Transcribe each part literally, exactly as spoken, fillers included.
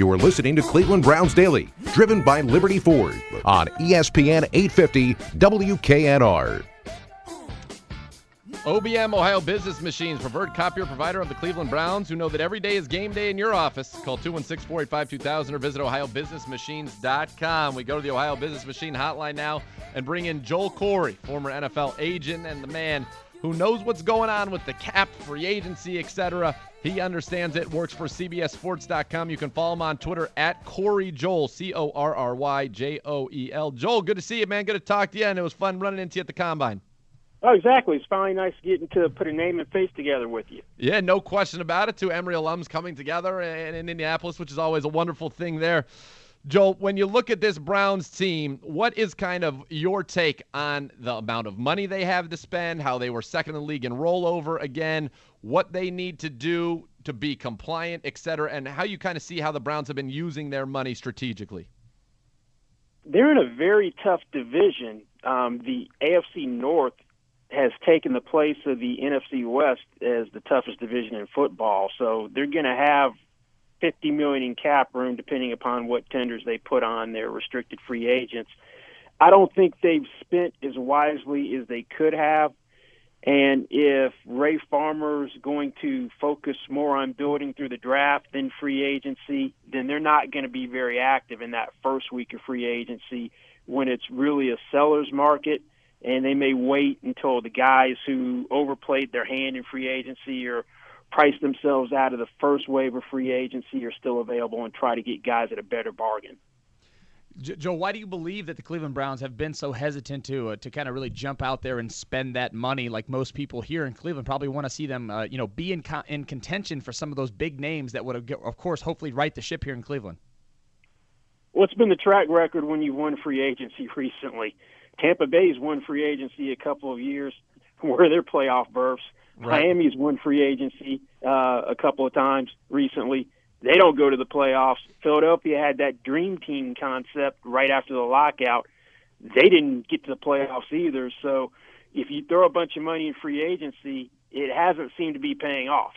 You are listening to Cleveland Browns Daily, driven by Liberty Ford on E S P N eight fifty W K N R. O B M Ohio Business Machines, preferred copier provider of the Cleveland Browns, who know that every day is game day in your office. Call two one six, four eight five, two thousand or visit ohio business machines dot com. We go to the Ohio Business Machine hotline now and bring in Joel Corry, former N F L agent and the man who knows what's going on with the cap, free agency, et cetera. He understands it, works for C B S Sports dot com. You can follow him on Twitter at Corry Joel, C O R R Y J O E L. Joel, good to see you, man. Good to talk to you, and it was fun running into you at the Combine. Oh, exactly. It's finally nice getting to put a name and face together with you. Yeah, no question about it. Two Emory alums coming together in, in Indianapolis, which is always a wonderful thing there. Joel, when you look at this Browns team, what is kind of your take on the amount of money they have to spend, how they were second in the league in rollover again, what they need to do to be compliant, et cetera, and how you kind of see how the Browns have been using their money strategically? They're in a very tough division. Um, the A F C North has taken the place of the N F C West as the toughest division in football. So they're going to have fifty million dollars in cap room, depending upon what tenders they put on their restricted free agents. I don't think they've spent as wisely as they could have. And if Ray Farmer's going to focus more on building through the draft than free agency, then they're not going to be very active in that first week of free agency when it's really a seller's market. And they may wait until the guys who overplayed their hand in free agency or priced themselves out of the first wave of free agency are still available and try to get guys at a better bargain. Joe, why do you believe that the Cleveland Browns have been so hesitant to uh, to kind of really jump out there and spend that money? Like most people here in Cleveland probably want to see them, uh, you know, be in co- in contention for some of those big names that would, have, of course, hopefully right the ship here in Cleveland. What's been the track record when you've won free agency recently? Tampa Bay's won free agency a couple of years where they're playoff berths. Right. Miami's won free agency uh, a couple of times recently. They don't go to the playoffs. Philadelphia had that dream team concept right after the lockout. They didn't get to the playoffs either. So if you throw a bunch of money in free agency, it hasn't seemed to be paying off.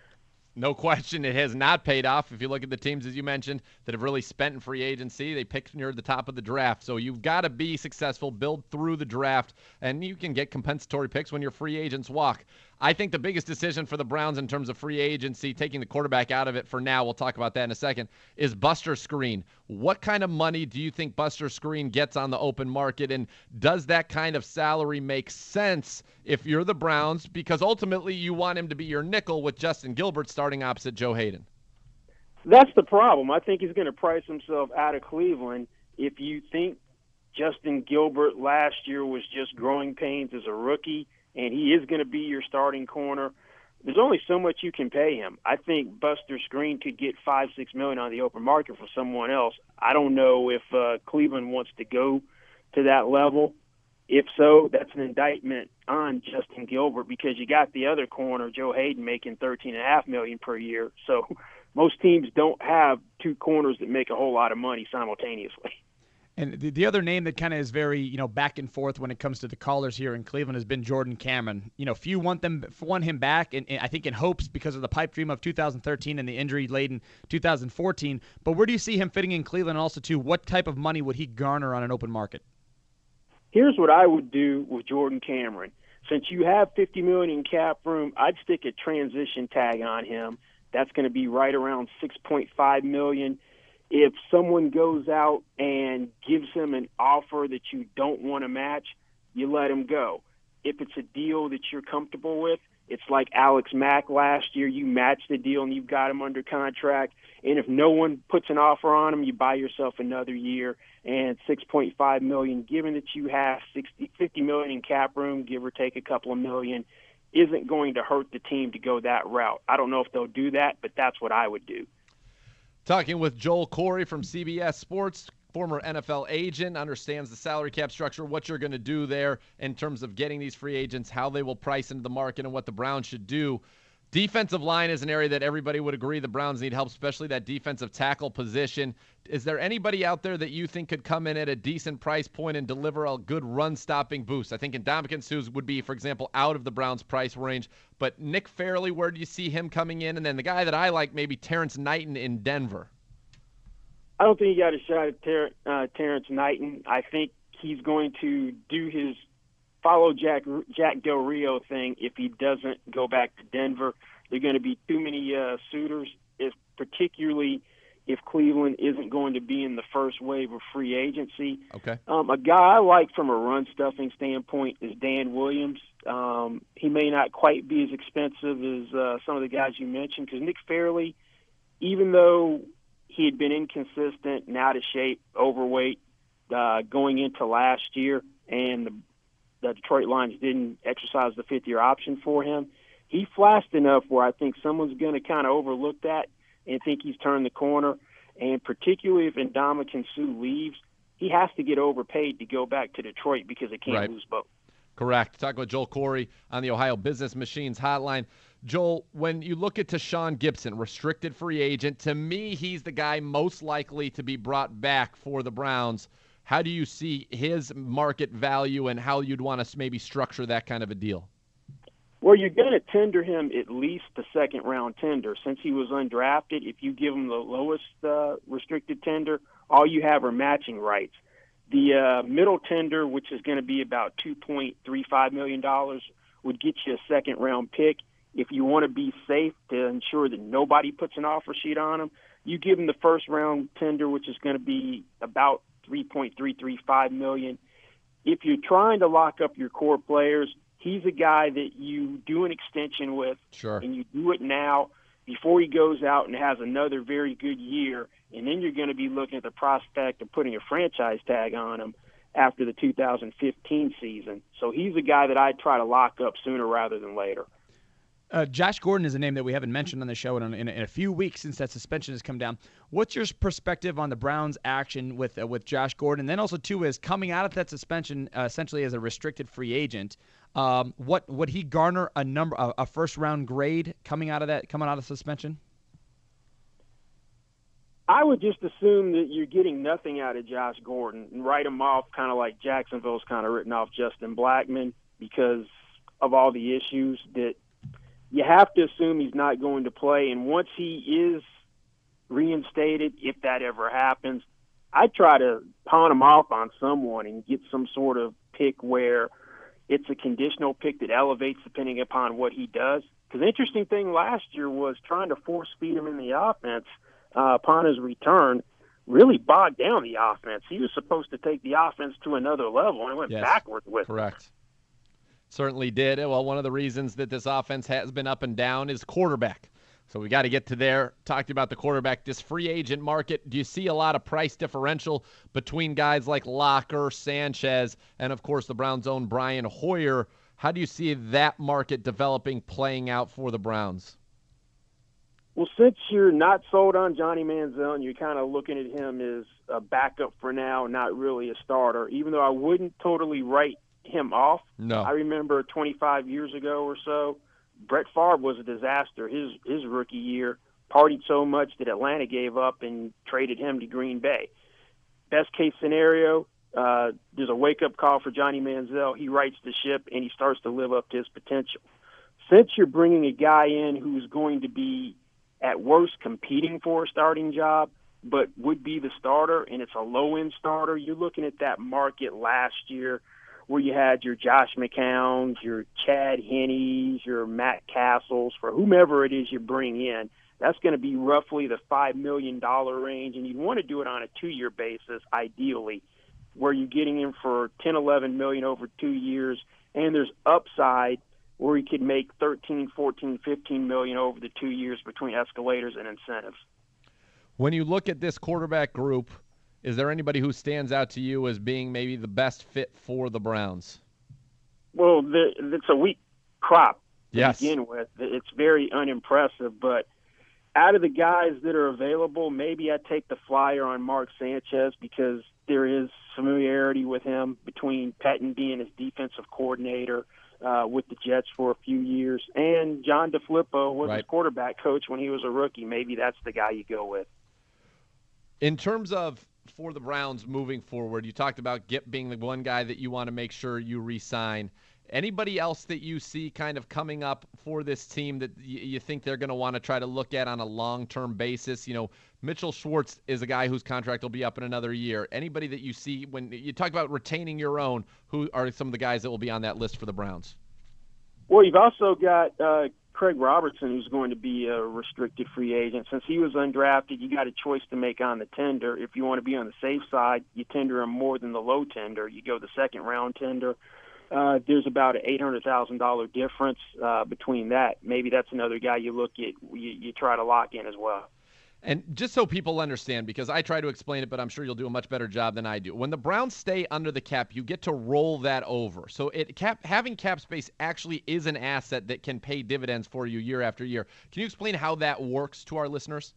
No question, it has not paid off. If you look at the teams, as you mentioned, that have really spent in free agency, they picked near the top of the draft. So you've got to be successful, build through the draft, and you can get compensatory picks when your free agents walk. I think the biggest decision for the Browns in terms of free agency, taking the quarterback out of it for now, we'll talk about that in a second, is Buster Skrine. What kind of money do you think Buster Skrine gets on the open market, and does that kind of salary make sense if you're the Browns? Because ultimately you want him to be your nickel with Justin Gilbert starting opposite Joe Hayden. That's the problem. I think he's going to price himself out of Cleveland. If you think Justin Gilbert last year was just growing pains as a rookie, and he is going to be your starting corner, there's only so much you can pay him. I think Buster Skrine could get five, six million on the open market for someone else. I don't know if uh, Cleveland wants to go to that level. If so, that's an indictment on Justin Gilbert because you got the other corner, Joe Hayden, making thirteen and a half million per year. So most teams don't have two corners that make a whole lot of money simultaneously. And the, the other name that kind of is very, you know, back and forth when it comes to the callers here in Cleveland has been Jordan Cameron. You know, few want them want him back, and, and I think in hopes because of the pipe dream of two thousand thirteen and the injury-laden two thousand fourteen. But where do you see him fitting in Cleveland? And also, too, what type of money would he garner on an open market? Here's what I would do with Jordan Cameron. Since you have fifty million dollars in cap room, I'd stick a transition tag on him. That's going to be right around six point five million dollars. If someone goes out and gives him an offer that you don't want to match, you let him go. If it's a deal that you're comfortable with, it's like Alex Mack last year. You match the deal and you've got him under contract. And if no one puts an offer on him, you buy yourself another year. And six point five million dollars, given that you have sixty, fifty million dollars in cap room, give or take a couple of million, isn't going to hurt the team to go that route. I don't know if they'll do that, but that's what I would do. Talking with Joel Corry from C B S Sports, former N F L agent, understands the salary cap structure, what you're going to do there in terms of getting these free agents, how they will price into the market, and what the Browns should do. Defensive line is an area that everybody would agree the Browns need help, especially that defensive tackle position. Is there anybody out there that you think could come in at a decent price point and deliver a good run-stopping boost? I think Ndamukong Suh would be, for example, out of the Browns' price range. But Nick Fairley, where do you see him coming in? And then the guy that I like, maybe Terrence Knighton in Denver. I don't think he got a shot at Ter- uh, Terrence Knighton. I think he's going to do his follow Jack Jack Del Rio thing if he doesn't go back to Denver. There are going to be too many uh, suitors, if particularly if Cleveland isn't going to be in the first wave of free agency. Okay. Um, a guy I like from a run-stuffing standpoint is Dan Williams. Um, he may not quite be as expensive as uh, some of the guys you mentioned because Nick Fairley, even though he had been inconsistent and out of shape, overweight, uh, going into last year, and the, the Detroit Lions didn't exercise the fifth-year option for him, he flashed enough where I think someone's going to kind of overlook that and think he's turned the corner. And particularly if Ndamukong Suh leaves, he has to get overpaid to go back to Detroit because it can't Right. lose both. Correct. Talking with Joel Corey on the Ohio Business Machines hotline. Joel, when you look at Tashaun Gibson, restricted free agent, to me, he's the guy most likely to be brought back for the Browns. How do you see his market value and how you'd want to maybe structure that kind of a deal? Well, you're going to tender him at least the second-round tender. Since he was undrafted, if you give him the lowest uh, restricted tender, all you have are matching rights. The uh, middle tender, which is going to be about two point three five million dollars, would get you a second-round pick. If you want to be safe to ensure that nobody puts an offer sheet on him, you give him the first-round tender, which is going to be about three point three three five million dollars. If you're trying to lock up your core players, he's a guy that you do an extension with, Sure. and you do it now before he goes out and has another very good year, and then you're going to be looking at the prospect of putting a franchise tag on him after the two thousand fifteen season. So he's a guy that I'd try to lock up sooner rather than later. Uh, Josh Gordon is a name that we haven't mentioned on the show in, in, in a few weeks since that suspension has come down. What's your perspective on the Browns' action with uh, with Josh Gordon? And then also, too, is coming out of that suspension uh, essentially as a restricted free agent. Um, what would he garner a number a, a first round grade coming out of that coming out of suspension? I would just assume that you're getting nothing out of Josh Gordon and write him off kind of like Jacksonville's kind of written off Justin Blackmon because of all the issues that you have to assume he's not going to play. And once he is reinstated, if that ever happens, I'd try to pawn him off on someone and get some sort of pick where it's a conditional pick that elevates depending upon what he does. Because the interesting thing last year was trying to force feed him in the offense uh, upon his return really bogged down the offense. He was supposed to take the offense to another level, and it went Yes. backwards with Correct. It. Certainly did. Well, one of the reasons that this offense has been up and down is quarterback. So we got to get to there. Talked about the quarterback. This free agent market, do you see a lot of price differential between guys like Locker, Sanchez, and, of course, the Browns' own Brian Hoyer? How do you see that market developing, playing out for the Browns? Well, since you're not sold on Johnny Manziel and you're kind of looking at him as a backup for now, not really a starter, even though I wouldn't totally write him off. No. I remember twenty-five years ago or so, Brett Favre was a disaster his his rookie year, partied so much that Atlanta gave up and traded him to Green Bay. Best case scenario, uh, there's a wake-up call for Johnny Manziel. He rights the ship, and he starts to live up to his potential. Since you're bringing a guy in who's going to be, at worst, competing for a starting job, but would be the starter, and it's a low-end starter, you're looking at that market last year where you had your Josh McCowns, your Chad Henneys, your Matt Castles, for whomever it is you bring in. That's going to be roughly the five million dollars range, and you'd want to do it on a two-year basis, ideally, where you're getting him for ten, eleven million dollars over two years, and there's upside where he could make thirteen, fourteen, fifteen million dollars over the two years between escalators and incentives. When you look at this quarterback group, is there anybody who stands out to you as being maybe the best fit for the Browns? Well, the, it's a weak crop to Yes. begin with. It's very unimpressive, but out of the guys that are available, maybe I take the flyer on Mark Sanchez because there is familiarity with him between Pettine being his defensive coordinator uh, with the Jets for a few years, and John DeFilippo was Right. his quarterback coach when he was a rookie. Maybe that's the guy you go with. In terms of for the Browns moving forward, you talked about Gip being the one guy that you want to make sure you re-sign. Anybody else that you see kind of coming up for this team that y- you think they're going to want to try to look at on a long-term basis? You know, Mitchell Schwartz is a guy whose contract will be up in another year. Anybody that you see when you talk about retaining your own, who are some of the guys that will be on that list for the Browns? Well, you've also got uh, Craig Robertson, who's going to be a restricted free agent. Since he was undrafted, you got a choice to make on the tender. If you want to be on the safe side, you tender him more than the low tender. You go the second round tender. Uh, there's about an eight hundred thousand dollars difference uh, between that. Maybe that's another guy you look at, you, you try to lock in as well. And just so people understand, because I try to explain it, but I'm sure you'll do a much better job than I do. When the Browns stay under the cap, you get to roll that over. So it cap having cap space actually is an asset that can pay dividends for you year after year. Can you explain how that works to our listeners?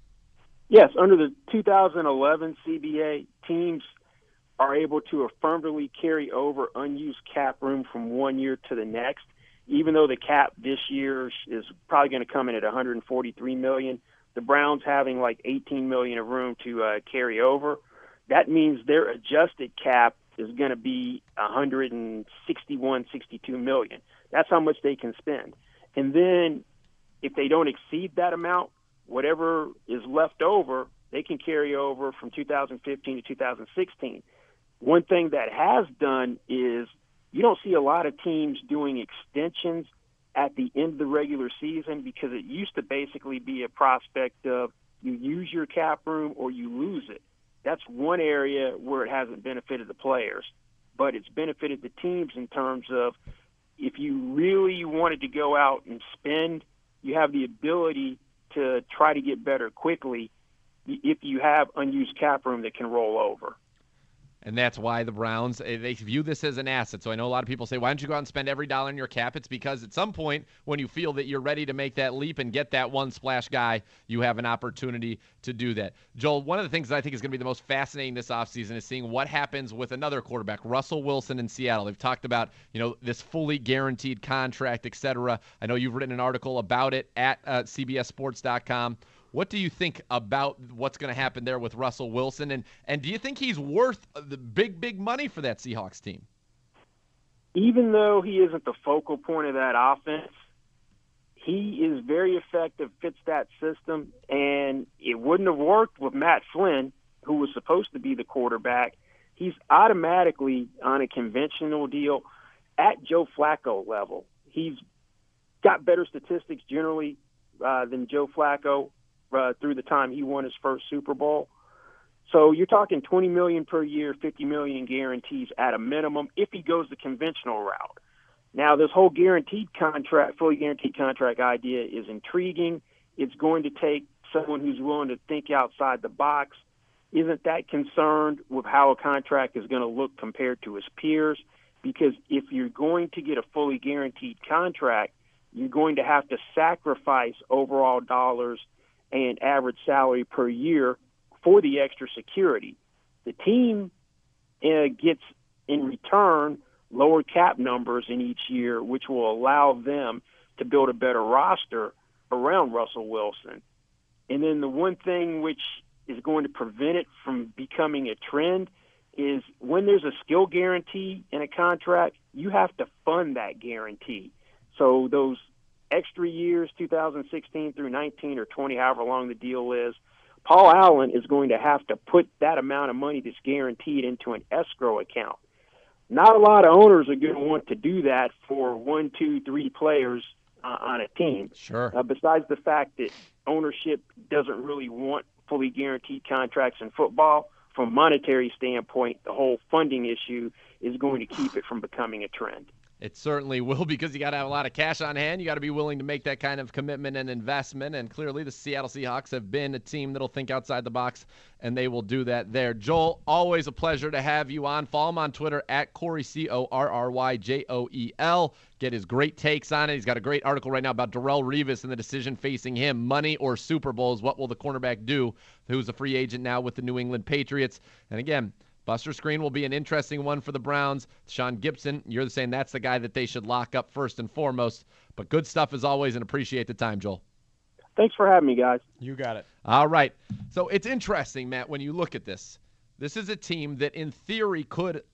Yes, under the two thousand eleven C B A, teams are able to affirmatively carry over unused cap room from one year to the next, even though the cap this year is probably going to come in at one hundred forty-three million dollars. The Browns having like eighteen million dollars of room to uh, carry over. That means their adjusted cap is going to be one hundred sixty-one, sixty-two million dollars. That's how much they can spend. And then if they don't exceed that amount, whatever is left over, they can carry over from two thousand fifteen to two thousand sixteen. One thing that has done is you don't see a lot of teams doing extensions at the end of the regular season, because it used to basically be a prospect of you use your cap room or you lose it. That's one area where it hasn't benefited the players, but it's benefited the teams in terms of if you really wanted to go out and spend, you have the ability to try to get better quickly if you have unused cap room that can roll over. And that's why the Browns, they view this as an asset. So I know a lot of people say, why don't you go out and spend every dollar in your cap? It's because at some point when you feel that you're ready to make that leap and get that one splash guy, you have an opportunity to do that. Joel, one of the things that I think is going to be the most fascinating this offseason is seeing what happens with another quarterback, Russell Wilson in Seattle. They've talked about, you know, this fully guaranteed contract, et cetera. I know you've written an article about it at uh, C B S Sports dot com. What do you think about what's going to happen there with Russell Wilson? And, and do you think he's worth the big, big money for that Seahawks team? Even though he isn't the focal point of that offense, he is very effective, fits that system, and it wouldn't have worked with Matt Flynn, who was supposed to be the quarterback. He's automatically on a conventional deal at Joe Flacco level. He's got better statistics generally uh, than Joe Flacco. Uh, through the time he won his first Super Bowl. So you're talking twenty million dollars per year, fifty million dollars guarantees at a minimum if he goes the conventional route. Now, this whole guaranteed contract, fully guaranteed contract idea is intriguing. It's going to take someone who's willing to think outside the box, isn't that concerned with how a contract is going to look compared to his peers, because if you're going to get a fully guaranteed contract, you're going to have to sacrifice overall dollars and average salary per year for the extra security. The team uh, gets in return lower cap numbers in each year, which will allow them to build a better roster around Russell Wilson. And then the one thing which is going to prevent it from becoming a trend is when there's a skill guarantee in a contract, you have to fund that guarantee. So those extra years, two thousand sixteen through nineteen or twenty, however long the deal is, Paul Allen is going to have to put that amount of money that's guaranteed into an escrow account. Not a lot of owners are going to want to do that for one, two, three players uh, on a team. Sure. Uh, besides the fact that ownership doesn't really want fully guaranteed contracts in football, from a monetary standpoint, the whole funding issue is going to keep it from becoming a trend. It certainly will, because you got to have a lot of cash on hand. You got to be willing to make that kind of commitment and investment. And clearly the Seattle Seahawks have been a team that'll think outside the box, and they will do that there. Joel, always a pleasure to have you on. Follow him on Twitter at Corey, C O R R Y J O E L. Get his great takes on it. He's got a great article right now about Darrelle Revis and the decision facing him. Money or Super Bowls, what will the cornerback do, who's a free agent now with the New England Patriots? And again, Buster Skrine will be an interesting one for the Browns. Sean Gibson, you're saying that's the guy that they should lock up first and foremost. But good stuff as always, and appreciate the time, Joel. Thanks for having me, guys. You got it. All right. So it's interesting, Matt, when you look at this. This is a team that in theory could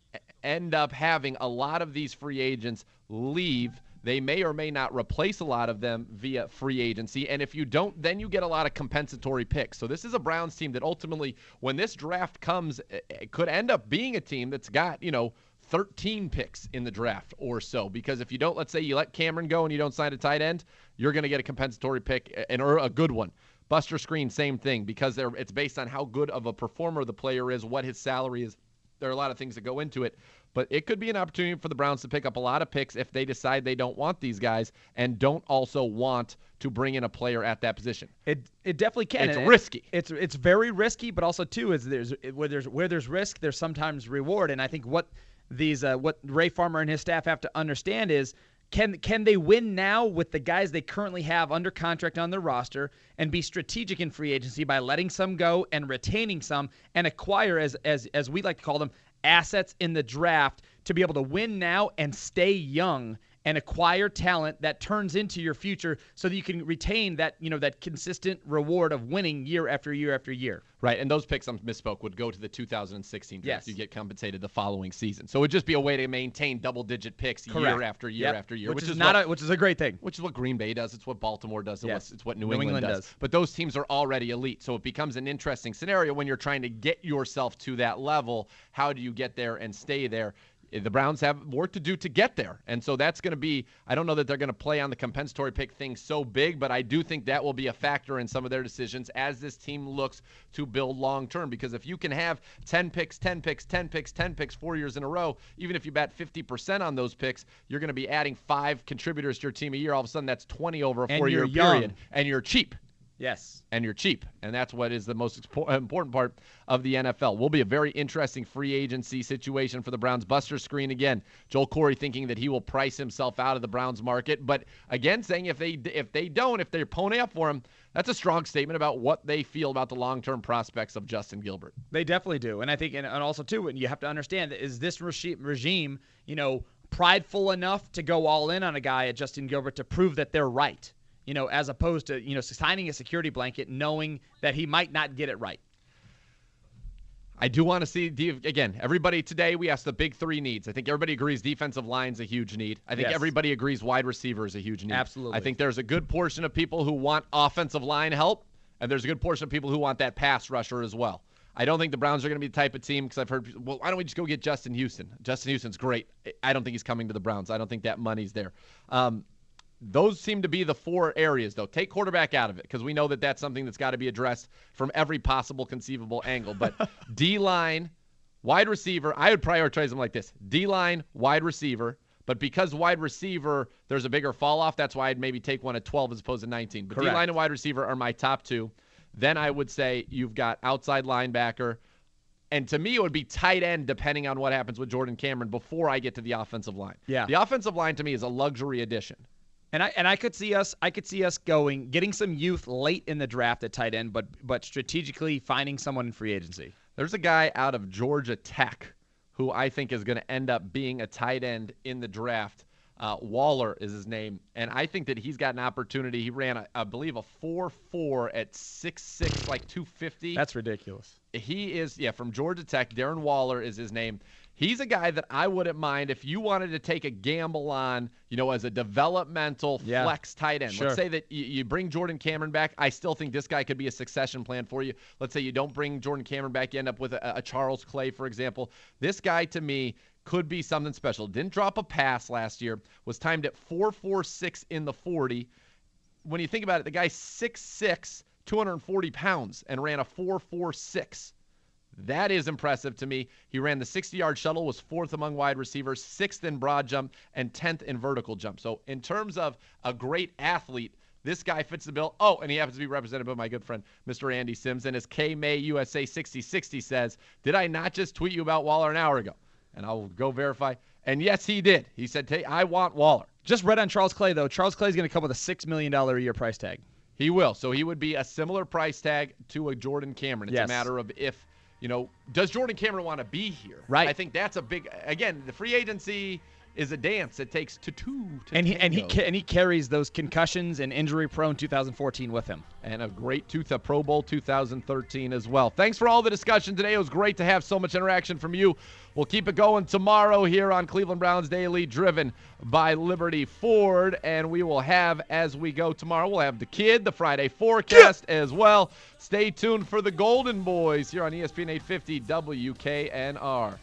end up having a lot of these free agents leave. They may or may not replace a lot of them via free agency. And if you don't, then you get a lot of compensatory picks. So this is a Browns team that ultimately, when this draft comes, it could end up being a team that's got, you know, thirteen picks in the draft or so. Because if you don't, let's say you let Cameron go and you don't sign a tight end, you're going to get a compensatory pick, and or a good one. Buster Screen, same thing, because they're, it's based on how good of a performer the player is, what his salary is. There are a lot of things that go into it. But it could be an opportunity for the Browns to pick up a lot of picks if they decide they don't want these guys and don't also want to bring in a player at that position. It it definitely can. It's and risky. It's it's very risky, but also too is there's where there's where there's risk, there's sometimes reward. And I think what these uh, what Ray Farmer and his staff have to understand is can can they win now with the guys they currently have under contract on their roster and be strategic in free agency by letting some go and retaining some and acquire, as as as we like to call them, assets in the draft to be able to win now and stay young and acquire talent that turns into your future so that you can retain that, you know, that consistent reward of winning year after year after year. Right, and those picks, I misspoke, would go to the two thousand sixteen draft. Yes. You get compensated the following season. So it would just be a way to maintain double-digit picks Correct. year after year Yep. after year. Which, Which, is, is not what, a, which is a great thing. Which is what Green Bay does. It's what Baltimore does. It's, Yes. what, it's what New, New England, England does. does. But those teams are already elite. So it becomes an interesting scenario when you're trying to get yourself to that level. How do you get there and stay there? The Browns have work to do to get there. And so that's going to be, I don't know that they're going to play on the compensatory pick thing so big, but I do think that will be a factor in some of their decisions as this team looks to build long term. Because if you can have ten picks, ten picks, ten picks, ten picks four years in a row, even if you bet fifty percent on those picks, you're going to be adding five contributors to your team a year. All of a sudden, that's twenty over a And four-year you're young. period. And you're cheap. Yes. And you're cheap. And that's what is the most important part of the N F L. Will be a very interesting free agency situation for the Browns. Buster Screen again. Joel Corey thinking that he will price himself out of the Browns market. But again, saying if they if they don't, if they pony up for him, that's a strong statement about what they feel about the long-term prospects of Justin Gilbert. They definitely do. And I think, and, and also too, and you have to understand that is this regime, regime, you know, prideful enough to go all in on a guy at Justin Gilbert to prove that they're right? You know, as opposed to, you know, signing a security blanket knowing that he might not get it right. I do want to see, again, everybody today, we asked the big three needs. I think everybody agrees defensive line's a huge need. I think Yes. everybody agrees wide receiver is a huge need. Absolutely. I think there's a good portion of people who want offensive line help, and there's a good portion of people who want that pass rusher as well. I don't think the Browns are going to be the type of team, because I've heard, well, why don't we just go get Justin Houston? Justin Houston's great. I don't think he's coming to the Browns. I don't think that money's there. Um, Those seem to be the four areas, though. Take quarterback out of it, because we know that that's something that's got to be addressed from every possible conceivable angle. But D-line, wide receiver, I would prioritize them like this. D-line, wide receiver. But because wide receiver, there's a bigger fall off, that's why I'd maybe take one at twelve as opposed to nineteen. But Correct. D-line and wide receiver are my top two. Then I would say you've got outside linebacker. And to me, it would be tight end depending on what happens with Jordan Cameron before I get to the offensive line. Yeah. The offensive line to me is a luxury addition. And I and I could see us I could see us going getting some youth late in the draft at tight end, but but strategically finding someone in free agency. There's a guy out of Georgia Tech who I think is going to end up being a tight end in the draft. Uh, Waller is his name, and I think that he's got an opportunity. He ran, a, I believe, a four four at six six, like two fifty. That's ridiculous. He is, yeah, from Georgia Tech. Darren Waller is his name. He's a guy that I wouldn't mind if you wanted to take a gamble on, you know, as a developmental Yeah. flex tight end. Sure. Let's say that you, you bring Jordan Cameron back. I still think this guy could be a succession plan for you. Let's say you don't bring Jordan Cameron back. You end up with a, a Charles Clay, for example. This guy, to me, could be something special. Didn't drop a pass last year. Was timed at four four six in the forty. When you think about it, the guy's six six, two hundred forty pounds, and ran a four four six. That is impressive to me. He ran the sixty-yard shuttle, was fourth among wide receivers, sixth in broad jump, and tenth in vertical jump. So in terms of a great athlete, this guy fits the bill. Oh, and he happens to be represented by my good friend, Mister Andy Sims. And as K-May U S A sixty sixty says, did I not just tweet you about Waller an hour ago? And I'll go verify. And yes, he did. He said, hey, I want Waller. Just read on Charles Clay, though. Charles Clay is going to come with a six million dollars a year price tag. He will. So he would be a similar price tag to a Jordan Cameron. It's Yes. a matter of if, you know, does Jordan Cameron want to be here? Right. I think that's a big, again, the free agency, is a dance. It takes two to and he and he tango. ca- and he carries those concussions and injury-prone two thousand fourteen with him. And a great two th- Pro Bowl two thousand thirteen as well. Thanks for all the discussion today. It was great to have so much interaction from you. We'll keep it going tomorrow here on Cleveland Browns Daily, driven by Liberty Ford. And we will have, as we go tomorrow, we'll have the Kid, the Friday forecast as well. Stay tuned for the Golden Boys here on E S P N eight fifty W K N R.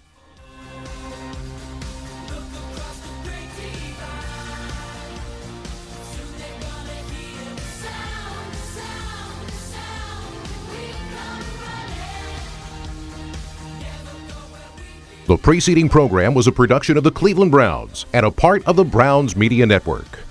The preceding program was a production of the Cleveland Browns and a part of the Browns Media Network.